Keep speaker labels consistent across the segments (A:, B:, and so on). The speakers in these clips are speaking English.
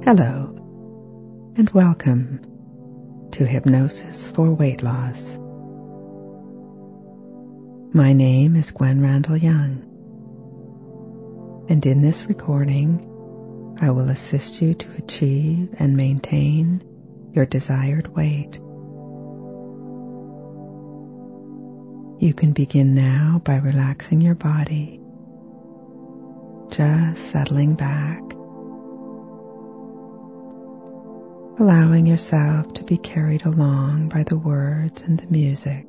A: Hello, and welcome to Hypnosis for Weight Loss. My name is Gwen Randall Young, and in this recording, I will assist you to achieve and maintain your desired weight. You can begin now by relaxing your body, just settling back, allowing yourself to be carried along by the words and the music.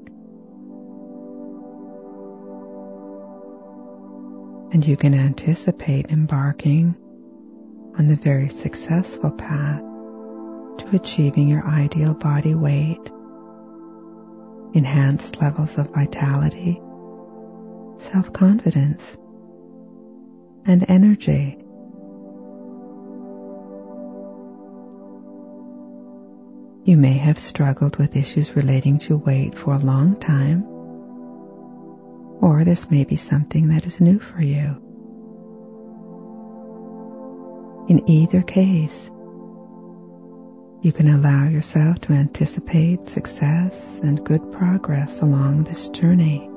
A: And you can anticipate embarking on the very successful path to achieving your ideal body weight, enhanced levels of vitality, self-confidence, and energy. You may have struggled with issues relating to weight for a long time, or this may be something that is new for you. In either case, you can allow yourself to anticipate success and good progress along this journey.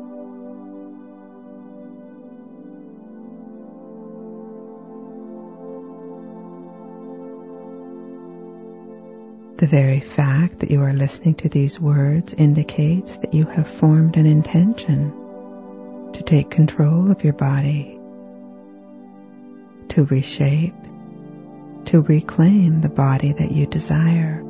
A: The very fact that you are listening to these words indicates that you have formed an intention to take control of your body, to reshape, to reclaim the body that you desire.